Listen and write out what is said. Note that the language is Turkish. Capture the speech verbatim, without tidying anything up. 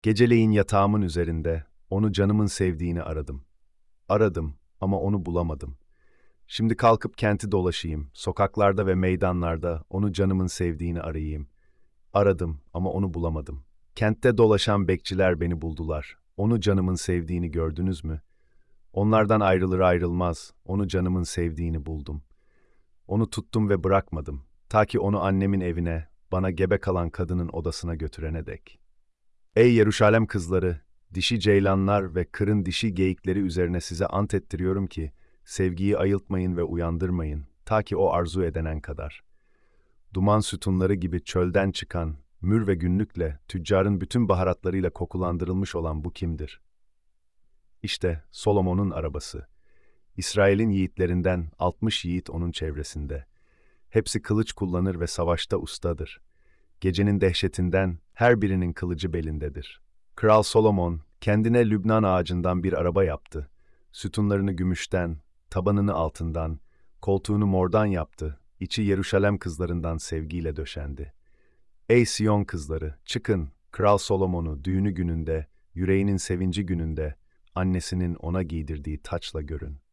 Geceleyin yatağımın üzerinde onu canımın sevdiğini aradım. Aradım ama onu bulamadım. Şimdi kalkıp kenti dolaşayım, sokaklarda ve meydanlarda onu canımın sevdiğini arayayım. Aradım ama onu bulamadım. Kentte dolaşan bekçiler beni buldular. Onu canımın sevdiğini gördünüz mü? Onlardan ayrılır ayrılmaz onu canımın sevdiğini buldum. Onu tuttum ve bırakmadım. Ta ki onu annemin evine, bana gebe kalan kadının odasına götürene dek. Ey Yeruşalem kızları, dişi ceylanlar ve kırın dişi geyikleri üzerine size ant ettiriyorum ki, sevgiyi ayıltmayın ve uyandırmayın, ta ki o arzu edenen kadar. Duman sütunları gibi çölden çıkan, mür ve günlükle, tüccarın bütün baharatlarıyla kokulandırılmış olan bu kimdir? İşte Solomon'un arabası. İsrail'in yiğitlerinden altmış yiğit onun çevresinde. Hepsi kılıç kullanır ve savaşta ustadır. Gecenin dehşetinden her birinin kılıcı belindedir. Kral Solomon kendine Lübnan ağacından bir araba yaptı. Sütunlarını gümüşten, tabanını altından, koltuğunu mordan yaptı. İçi Yeruşalem kızlarından sevgiyle döşendi. Ey Siyon kızları, çıkın, Kral Solomon'u düğünü gününde, yüreğinin sevinci gününde, annesinin ona giydirdiği taçla görün.